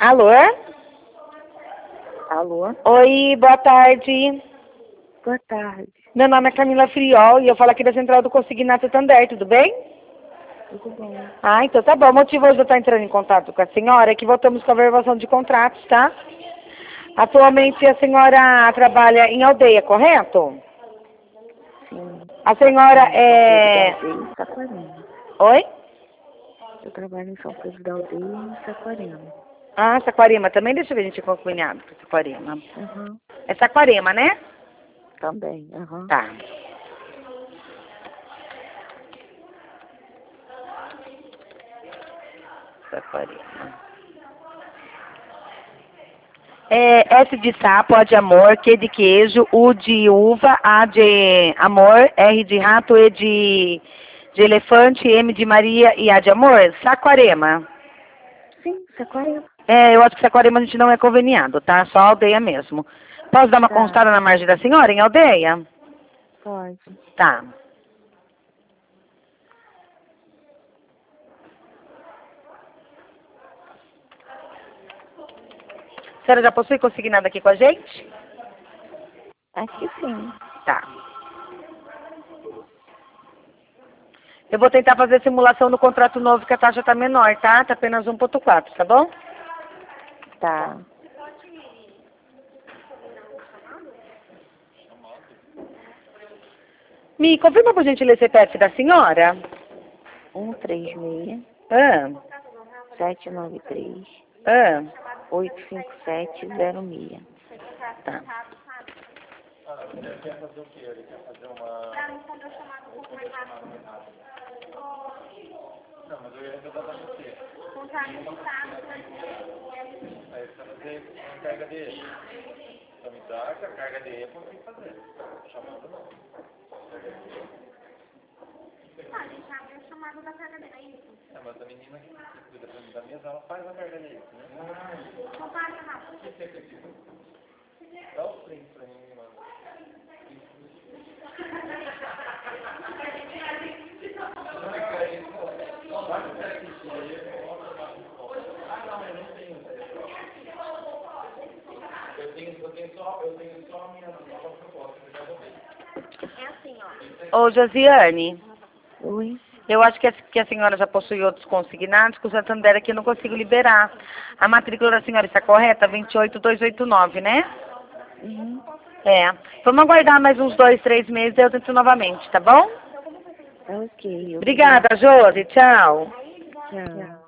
Alô? Alô? Oi, boa tarde. Boa tarde. Meu nome é Camila Friol e eu falo aqui da Central do Consignato Santander, tudo bem? Tudo bom? Ah, então tá bom. O motivo hoje de eu estar entrando em contato com a senhora é que voltamos com a verbação de contratos, tá? Atualmente a senhora trabalha em aldeia, correto? Sim. A senhora Em São Pedro da é... Aldeia, em Saquarema. Oi? Eu trabalho em São Pedro da Aldeia e em Saquarema. Ah, Saquarema também. Deixa eu ver, a gente com cunhado para Saquarema. Uhum. É Saquarema, né? Também, uhum. Tá. Saquarema. S de sapo, A de amor, Q de queijo, U de uva, A de amor, R de rato, E de elefante, M de Maria e A de amor. Saquarema. Sim, Saquarema. Eu acho que Saquarema a gente não é conveniado, tá? Só aldeia mesmo. Posso dar uma Tá, consultada na margem da senhora em aldeia? pode. Tá. A senhora já possui consignado aqui com a gente? Acho que sim. Tá. Eu vou tentar fazer simulação no contrato novo que a taxa tá menor, tá? Tá apenas 1,4, tá bom? Tá. Me confirma por gentileza o CPF da senhora? 136 Ah, 793 ah, 85706. tá. Ele quer fazer o quê? Ele quer fazer uma... Para responder a chamada um pouco mais rápido. Não, mas eu ia ajudar você. Contrato de estado. Aí você vai fazer a carga dele. Então me dá que a carga dele eu consigo fazer. Chamada não. Ah, a gente abre a chamada da carga dele, é isso? É, mas a menina que cuida pra mim da mesa, ela faz a carga dele, né? Não passa rápido. O que você acredita? Dá o print pra mim, mano. Eu tenho só a minha nova proposta, eu já vou ver. É assim, ó. Ô, Josiane, Oi? eu acho que a senhora já possui outros consignados que o Santander aqui eu não consigo liberar. A matrícula da senhora está correta? 28289, né? Uhum. É. Vamos aguardar mais uns 2, 3 meses e eu tento novamente, tá bom? Ok. Obrigada, Josi. Tchau. Tchau.